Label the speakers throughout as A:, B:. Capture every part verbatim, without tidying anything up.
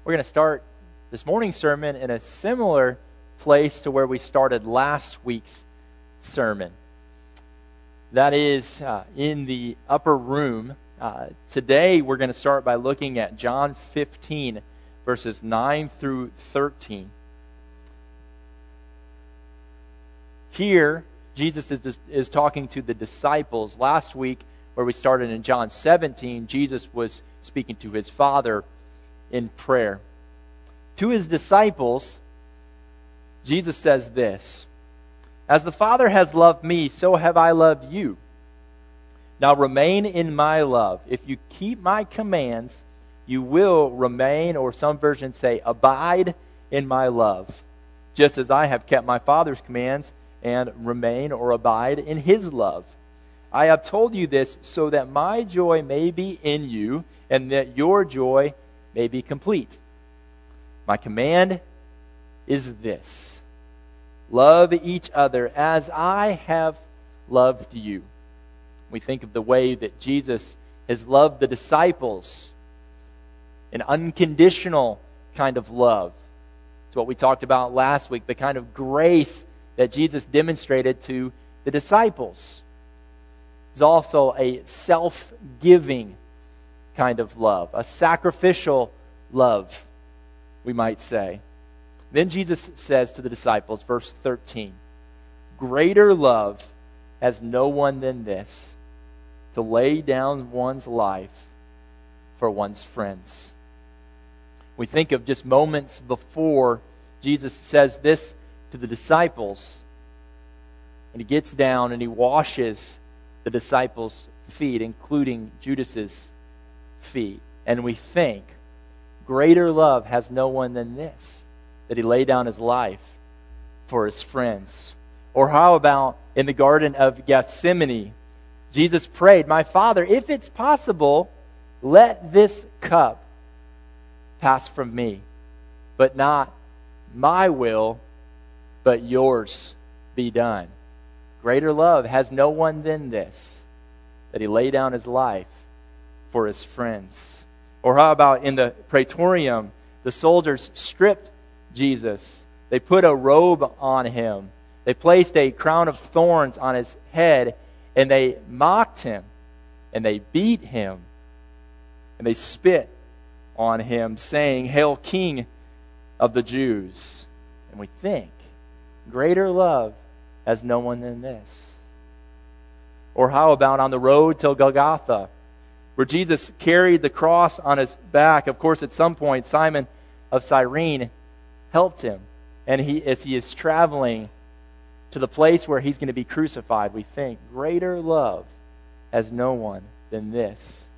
A: We're going to start this morning's sermon in a similar place to where we started last week's sermon. That is uh, in the upper room. Uh, today we're going to start by looking at John fifteen, verses nine through thirteen. Here, Jesus is, is talking to the disciples. Last week, where we started in John seventeen, Jesus was speaking to his Father in prayer. To his disciples, Jesus says this, "As the Father has loved me, so have I loved you. Now remain in my love. If you keep my commands, you will remain," or some versions say, "abide in my love, just as I have kept my Father's commands and remain or abide in his love. I have told you this so that my joy may be in you and that your joy may be complete. My command is this: love each other as I have loved you." We think of the way that Jesus has loved the disciples, an unconditional kind of love. It's what we talked about last week, the kind of grace that Jesus demonstrated to the disciples. It's also a self-giving kind of love, a sacrificial love, we might say. Then Jesus says to the disciples, verse thirteen, "Greater love has no one than this, to lay down one's life for one's friends." We think of just moments before Jesus says this to the disciples, and he gets down and he washes the disciples' feet, including Judas's feet. And we think, greater love has no one than this, that he laid down his life for his friends. Or how about in the Garden of Gethsemane, Jesus prayed, "My Father, if it's possible, let this cup pass from me, but not my will, but yours be done." Greater love has no one than this, that he laid down his life for his friends. Or how about in the Praetorium, the soldiers stripped Jesus. They put a robe on him. They placed a crown of thorns on his head, and they mocked him, and they beat him, and they spit on him, saying, "Hail, King of the Jews." And we think, greater love has no one than this. Or how about on the road to Golgotha, where Jesus carried the cross on his back. Of course, at some point, Simon of Cyrene helped him. And he, as he is traveling to the place where he's going to be crucified, we think, greater love has no one than this.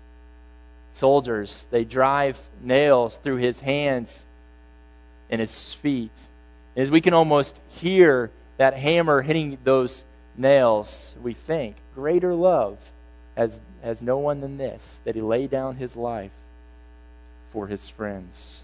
A: Soldiers, they drive nails through his hands and his feet. As we can almost hear that hammer hitting those nails, we think, greater love has, has no one than this, that he laid down his life for his friends.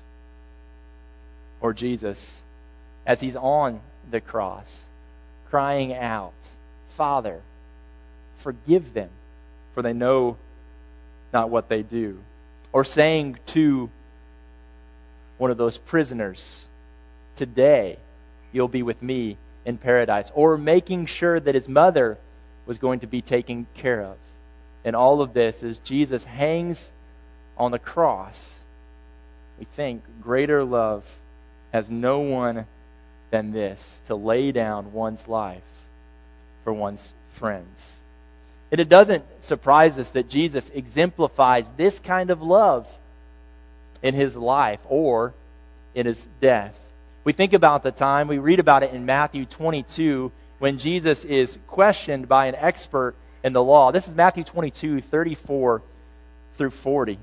A: Or Jesus, as he's on the cross, crying out, "Father, forgive them, for they know not what they do." Or saying to one of those prisoners, "Today you'll be with me in paradise." Or making sure that his mother was going to be taken care of. And all of this, as Jesus hangs on the cross, we think greater love has no one than this, to lay down one's life for one's friends. And it doesn't surprise us that Jesus exemplifies this kind of love in his life or in his death. We think about the time, we read about it in Matthew twenty-two, when Jesus is questioned by an expert in the law. This is Matthew twenty-two, thirty-four through forty.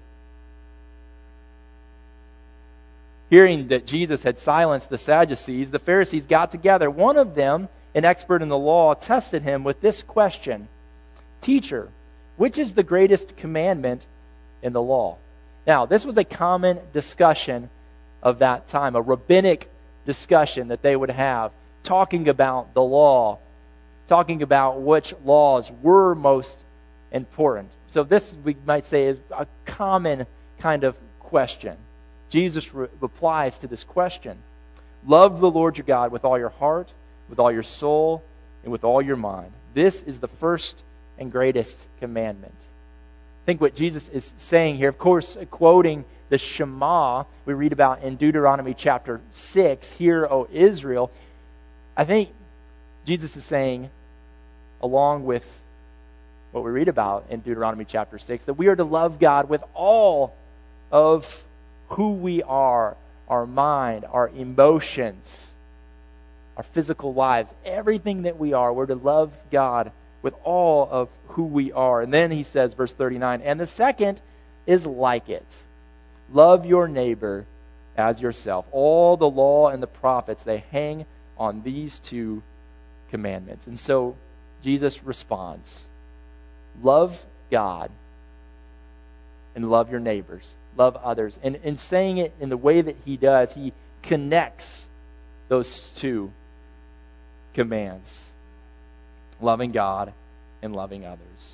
A: Hearing that Jesus had silenced the Sadducees, the Pharisees got together. One of them, an expert in the law, tested him with this question: "Teacher, which is the greatest commandment in the law?" Now, this was a common discussion of that time, a rabbinic discussion that they would have, talking about the law, talking about which laws were most important. So this, we might say, is a common kind of question. Jesus re- replies to this question. Love the Lord your God with all your heart, with all your soul, and with all your mind. This is the first and greatest commandment. I think what Jesus is saying here, of course, quoting the Shema we read about in Deuteronomy chapter six, Hear, O Israel. I think Jesus is saying, along with what we read about in Deuteronomy chapter six, that we are to love God with all of who we are, our mind, our emotions, our physical lives, everything that we are. We're to love God with all of who we are. And then he says, verse thirty-nine, and the second is like it. Love your neighbor as yourself. All the law and the prophets, they hang on these two commandments. And so Jesus responds, love God and love your neighbors. Love others. And in saying it in the way that he does, he connects those two commands. Loving God and loving others.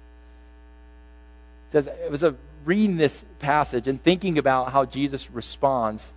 A: It says, it was a reading this passage and thinking about how Jesus responds,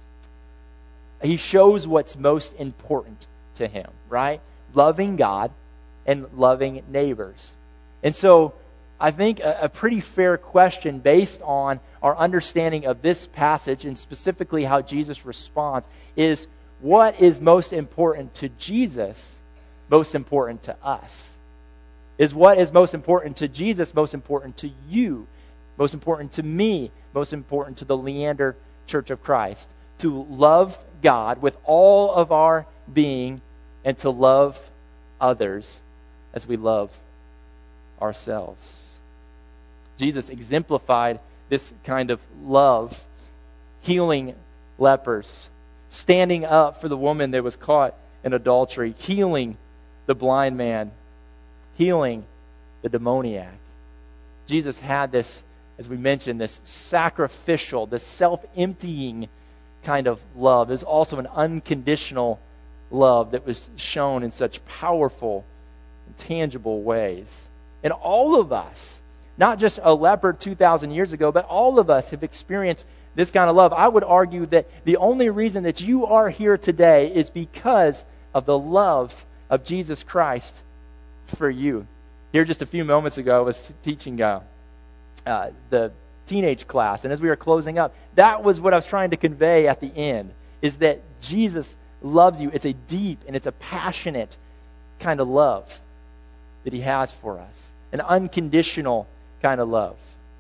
A: he shows what's most important to him, right? Loving God and loving neighbors. And so I think a, a pretty fair question based on our understanding of this passage and specifically how Jesus responds is, what is most important to Jesus most important to us? Is what is most important to Jesus most important to you? Most important to me? Most important to the Leander Church of Christ? To love God with all of our being and to love others as we love ourselves. Jesus exemplified this kind of love, healing lepers, standing up for the woman that was caught in adultery, healing the blind man, healing the demoniac. Jesus had this, as we mentioned, this sacrificial, this self-emptying kind of love. There's also an unconditional love that was shown in such powerful and tangible ways. And all of us, not just a leper two thousand years ago, but all of us have experienced this kind of love. I would argue that the only reason that you are here today is because of the love of Jesus Christ for you. Here just a few moments ago, I was teaching uh, uh, the teenage class, and as we were closing up, that was what I was trying to convey at the end, is that Jesus loves you. It's a deep and it's a passionate kind of love that he has for us. An unconditional kind of love.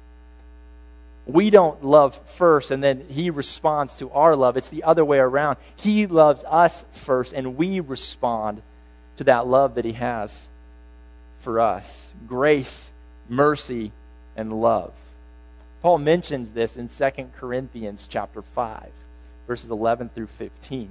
A: We don't love first and then he responds to our love. It's the other way around. He loves us first and we respond to that love that he has for us. Grace, mercy, and love. Paul mentions this in Second Corinthians chapter five, verses eleven through fifteen.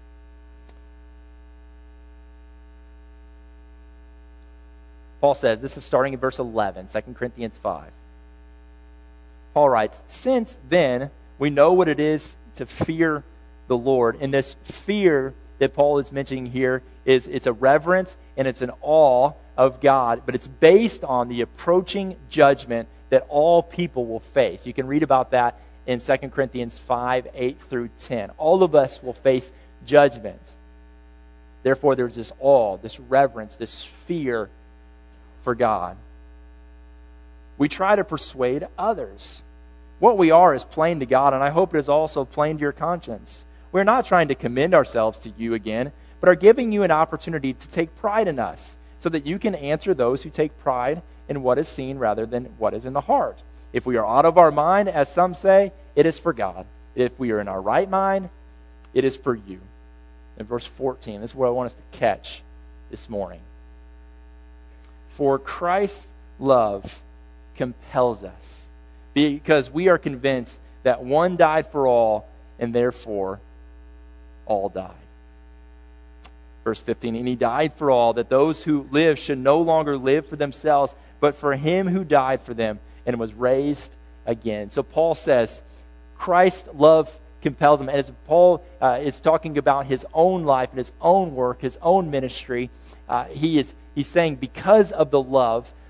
A: Paul says, this is starting in verse eleven, Second Corinthians five. Paul writes, since then we know what it is to fear the Lord. And this fear that Paul is mentioning here is it's a reverence and it's an awe of God, but it's based on the approaching judgment that all people will face. You can read about that in Second Corinthians five, eight through ten. All of us will face judgment. Therefore, there's this awe, this reverence, this fear for God. We try to persuade others. What we are is plain to God, and I hope it is also plain to your conscience. We're not trying to commend ourselves to you again, but are giving you an opportunity to take pride in us, so that you can answer those who take pride in what is seen rather than what is in the heart. If we are out of our mind, as some say, it is for God. If we are in our right mind, it is for you. In verse fourteen, this is what I want us to catch this morning. For Christ's love compels us, because we are convinced that one died for all, and therefore all died. Verse fifteen, and he died for all, that those who live should no longer live for themselves, but for him who died for them and was raised again. So Paul says, Christ's love compels him. And as Paul uh, is talking about his own life and his own work, his own ministry, uh, he is he's saying because of the love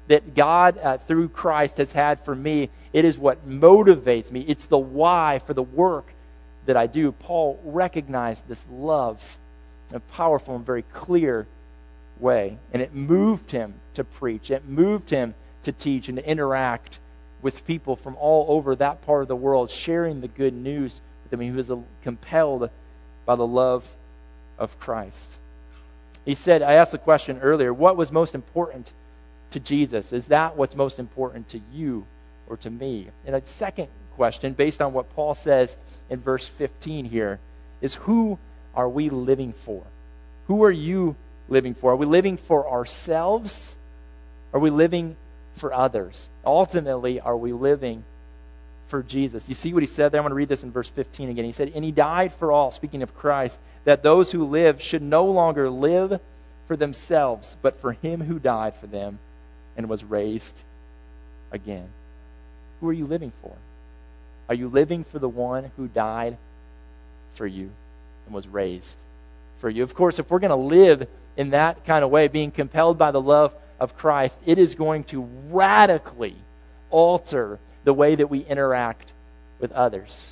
A: that God, uh, through Christ, has had for me. It is what motivates me. It's the why for the work that I do. Paul recognized this love in a powerful and very clear way. And it moved him to preach. It moved him to teach and to interact with people from all over that part of the world, sharing the good news with them. He was compelled by the love of Christ. He said, I asked the question earlier, what was most important to Jesus? Is that what's most important to you or to me? And a second question, based on what Paul says in verse fifteen here, is who are we living for? Who are you living for? Are we living for ourselves? Are we living for others? Ultimately, are we living for Jesus? You see what he said there? I'm going to read this in verse fifteen again. He said, and he died for all, speaking of Christ, that those who live should no longer live for themselves, but for him who died for them and was raised again. Who are you living for? Are you living for the one who died for you and was raised for you? Of course, if we're going to live in that kind of way, being compelled by the love of Christ, it is going to radically alter the way that we interact with others.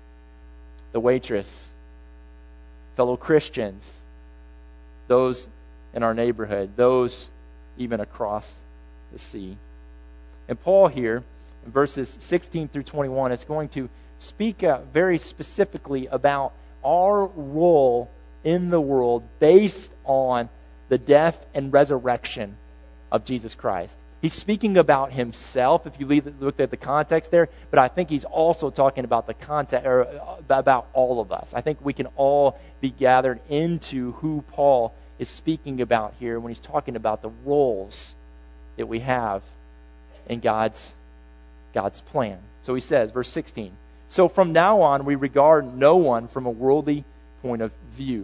A: The waitress, fellow Christians, those in our neighborhood, those even across the sea. And Paul here, in verses sixteen through twenty-one, is going to speak uh, very specifically about our role in the world based on the death and resurrection of Jesus Christ. He's speaking about himself, if you look at the context there, but I think he's also talking about the context, or about all of us. I think we can all be gathered into who Paul is speaking about here when he's talking about the roles that we have in God's, God's plan. So he says, verse sixteen, so from now on we regard no one from a worldly point of view.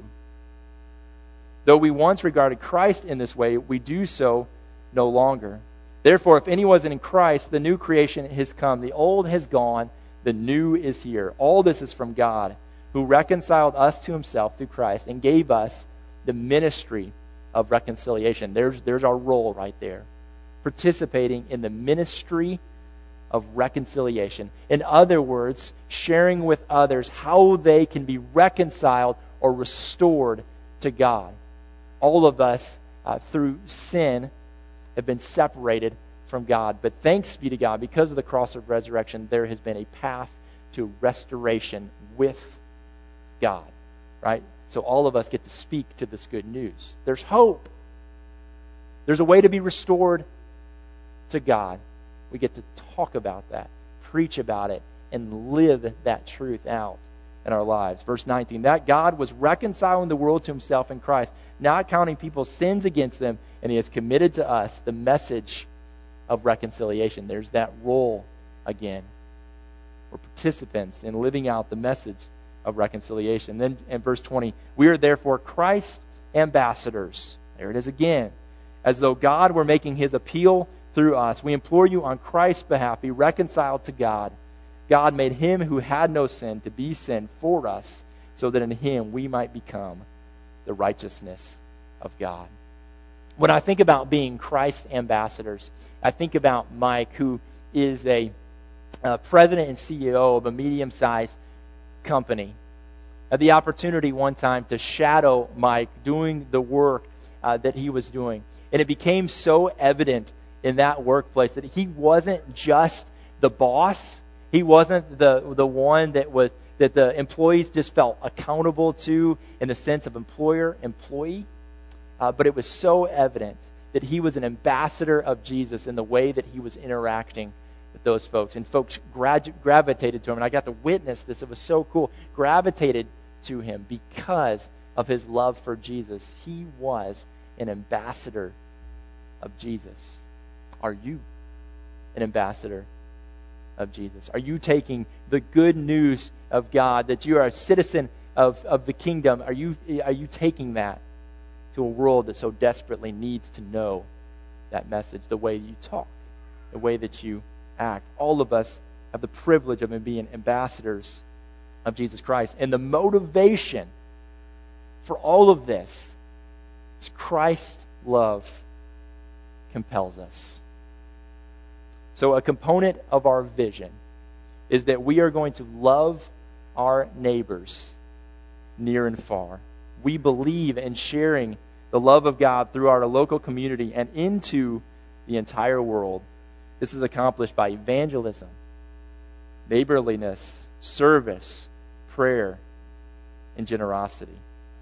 A: Though we once regarded Christ in this way, we do so no longer. Therefore, if anyone is in Christ, the new creation has come. The old has gone, the new is here. All this is from God, who reconciled us to himself through Christ and gave us the ministry of reconciliation. There's, there's our role right there. Participating in the ministry of reconciliation. In other words, sharing with others how they can be reconciled or restored to God. All of us, uh, through sin, have been separated from God. But thanks be to God, because of the cross of resurrection, there has been a path to restoration with God. Right? So all of us get to speak to this good news. There's hope. There's a way to be restored to God. We get to talk about that, preach about it, and live that truth out in our lives. Verse nineteen, that God was reconciling the world to himself in Christ, not counting people's sins against them, and he has committed to us the message of reconciliation. There's that role again. We're participants in living out the message of reconciliation. Then in verse twenty, we are therefore Christ's ambassadors. There it is again. As though God were making his appeal through us. We implore you on Christ's behalf, be reconciled to God. God made him who had no sin to be sin for us, so that in him we might become the righteousness of God. When I think about being Christ's ambassadors, I think about Mike, who is a uh, president and C E O of a medium-sized company. I had the opportunity one time to shadow Mike doing the work uh, that he was doing. And it became so evident in that workplace that he wasn't just the boss. He wasn't the the one that was that the employees just felt accountable to in the sense of employer-employee. Uh, but it was so evident that he was an ambassador of Jesus in the way that he was interacting with those folks. And folks gra- gravitated to him. And I got to witness this. It was so cool. Gravitated to him because of his love for Jesus. He was an ambassador of Jesus. Are you an ambassador of Jesus? Are you taking the good news of God, that you are a citizen of, of the kingdom? Are you, are you taking that to a world that so desperately needs to know that message, the way you talk, the way that you act? All of us have the privilege of being ambassadors of Jesus Christ. And the motivation for all of this is Christ's love compels us. So a component of our vision is that we are going to love our neighbors near and far. We believe in sharing the love of God through our local community and into the entire world. This is accomplished by evangelism, neighborliness, service, prayer, and generosity.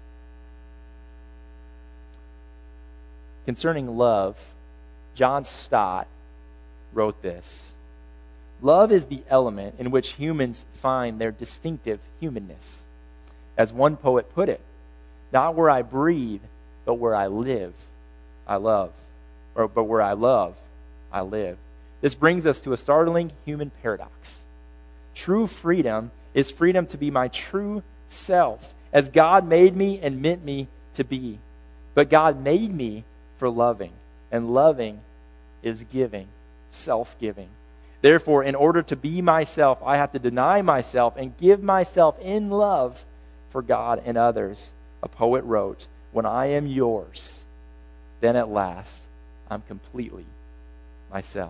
A: Concerning love, John Stott wrote this: "Love is the element in which humans find their distinctive humanness. As one poet put it, not where I breathe, but where I live, I love. Or, but where I love, I live." This brings us to a startling human paradox. True freedom is freedom to be my true self, as God made me and meant me to be. But God made me for loving, and loving is giving, self-giving. Therefore, in order to be myself, I have to deny myself and give myself in love for God and others. A poet wrote, "When I am yours, then at last I'm completely myself."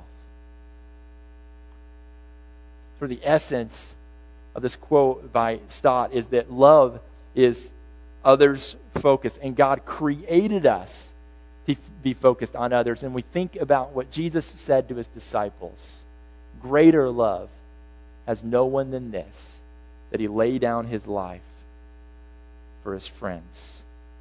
A: For the essence of this quote by Stott is that love is others focused, and God created us to be focused on others. And we think about what Jesus said to his disciples: greater love has no one than this, that he lay down his life for his friends.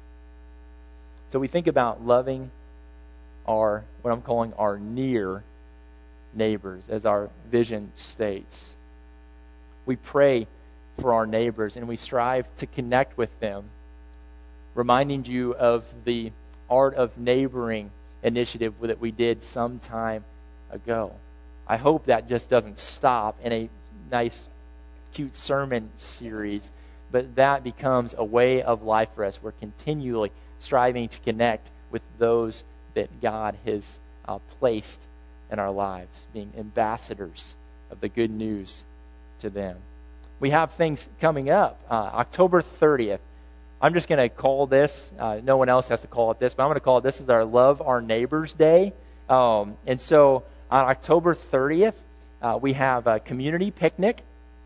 A: So we think about loving our, what I'm calling our near neighbors, as our vision states. We pray for our neighbors and we strive to connect with them, reminding you of the Art of Neighboring initiative that we did some time ago. I hope that just doesn't stop in a nice, cute sermon series, but that becomes a way of life for us. We're continually striving to connect with those that God has uh, placed in our lives, being ambassadors of the good news to them. We have things coming up. Uh, October thirtieth. I'm just going to call this, uh, no one else has to call it this, but I'm going to call it, this is our Love Our Neighbors Day. Um, and so on October thirtieth, uh, we have a community picnic,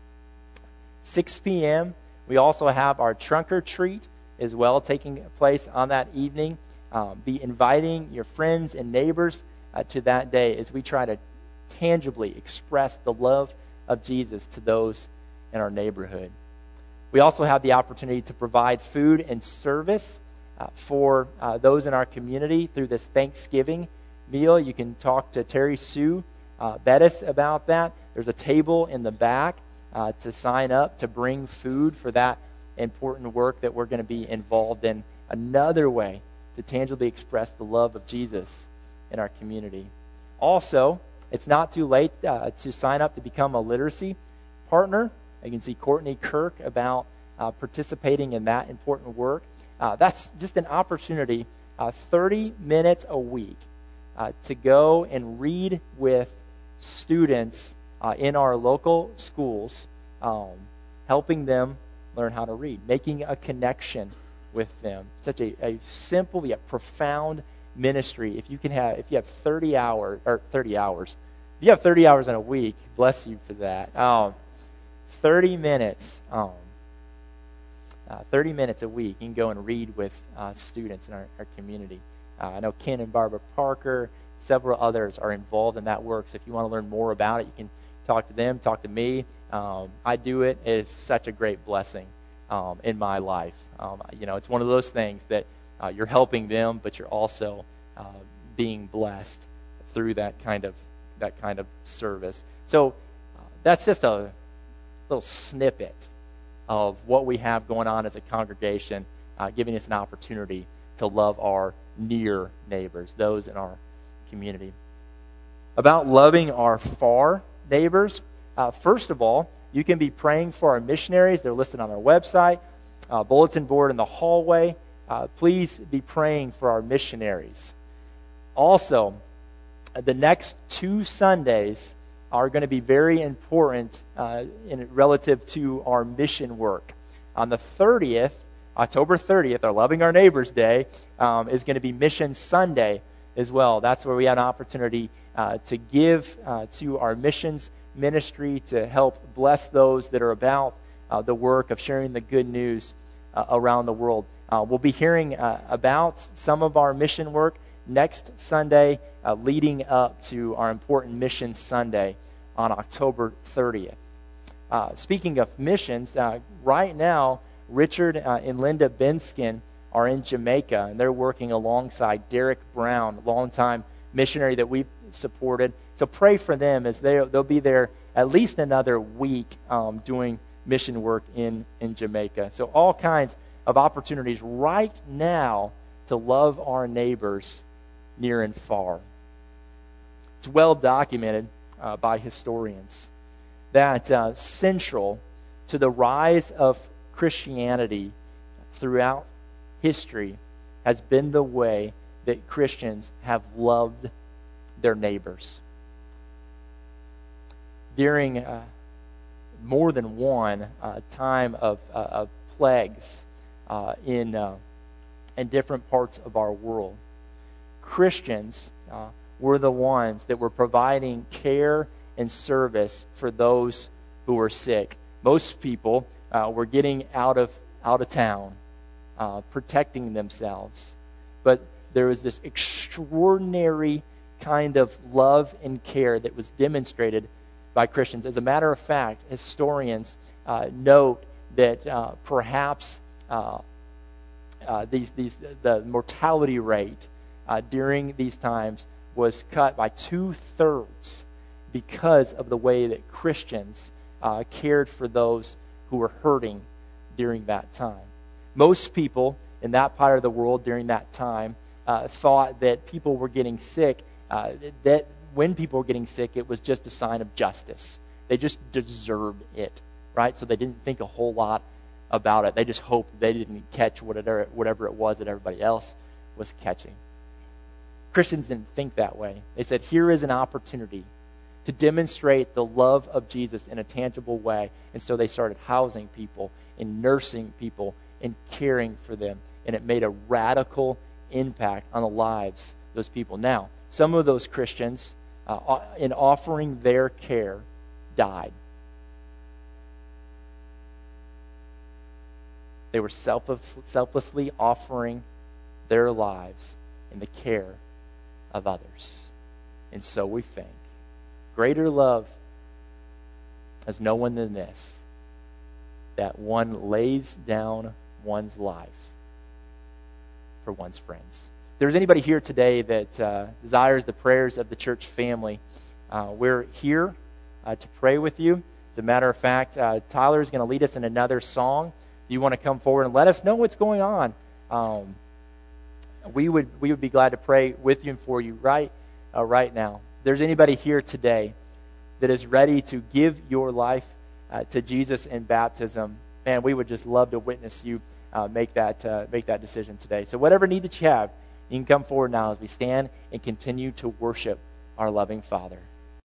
A: six p.m. We also have our trunk or treat as well taking place on that evening. Um, be inviting your friends and neighbors uh, to that day as we try to tangibly express the love of Jesus to those in our neighborhood. We also have the opportunity to provide food and service uh, for uh, those in our community through this Thanksgiving meal. You can talk to Terry Sue uh, Bettis about that. There's a table in the back uh, to sign up to bring food for that important work that we're going to be involved in. Another way to tangibly express the love of Jesus in our community. Also, it's not too late uh, to sign up to become a literacy partner. You can see Courtney Kirk about uh, participating in that important work. Uh, that's just an opportunity, uh, thirty minutes a week, uh, to go and read with students uh, in our local schools, um, helping them learn how to read, making a connection with them. Such a, a simple yet profound ministry. If you can have, if you have thirty hours or thirty hours, if you have thirty hours in a week, bless you for that. Um, thirty minutes, um, uh, thirty minutes a week, you can go and read with uh, students in our, our community. Uh, I know Ken and Barbara Parker, several others are involved in that work. So if you want to learn more about it, you can talk to them, talk to me. Um, I do it. It's such a great blessing um, in my life. Um, you know, it's one of those things that uh, you're helping them, but you're also uh, being blessed through that kind of that kind of service. So uh, that's just a little snippet of what we have going on as a congregation, uh, giving us an opportunity to love our near neighbors, those in our community. About loving our far neighbors, uh, first of all, you can be praying for our missionaries. They're listed on our website, uh, bulletin board in the hallway. Uh, please be praying for our missionaries. Also, the next two Sundays are going to be very important uh, in relative to our mission work. On the thirtieth, October thirtieth, our Loving Our Neighbors Day, um, is going to be Mission Sunday as well. That's where we have an opportunity uh, to give uh, to our missions ministry to help bless those that are about uh, the work of sharing the good news uh, around the world. Uh, we'll be hearing uh, about some of our mission work next Sunday, uh, leading up to our important Mission Sunday on October thirtieth. Uh, speaking of missions, uh, right now, Richard uh, and Linda Benskin are in Jamaica, and they're working alongside Derek Brown, longtime missionary that we've supported. So pray for them as they, they'll be there at least another week um, doing mission work in, in Jamaica. So all kinds of opportunities right now to love our neighbors near and far. It's well documented uh, by historians that uh, central to the rise of Christianity throughout history has been the way that Christians have loved their neighbors. During uh, more than one uh, time of, uh, of plagues uh, in, uh, in different parts of our world, Christians uh, were the ones that were providing care and service for those who were sick. Most people uh, were getting out of out of town, uh, protecting themselves. But there was this extraordinary kind of love and care that was demonstrated by Christians. As a matter of fact, historians uh, note that uh, perhaps uh, uh, these these the mortality rate uh, during these times was cut by two thirds because of the way that Christians uh, cared for those who were hurting during that time. Most people in that part of the world during that time uh, thought that people were getting sick, uh, that when people were getting sick, it was just a sign of justice. They just deserved it, right? So they didn't think a whole lot about it. They just hoped they didn't catch whatever, whatever it was that everybody else was catching. Christians didn't think that way. They said, here is an opportunity to demonstrate the love of Jesus in a tangible way. And so they started housing people and nursing people and caring for them. And it made a radical impact on the lives of those people. Now, some of those Christians, uh, in offering their care, died. They were selfless, selflessly offering their lives in the care of others. And so we think, greater love has no one than this, that one lays down one's life for one's friends. If there's anybody here today that uh, desires the prayers of the church family, uh, we're here uh, to pray with you. As a matter of fact, uh, Tyler is going to lead us in another song. If you want to come forward and let us know what's going on, um, we would we would be glad to pray with you and for you right uh, right now. If there's anybody here today that is ready to give your life uh, to Jesus in baptism, man, we would just love to witness you uh, make that uh, make that decision today. So whatever need that you have, you can come forward now as we stand and continue to worship our loving Father.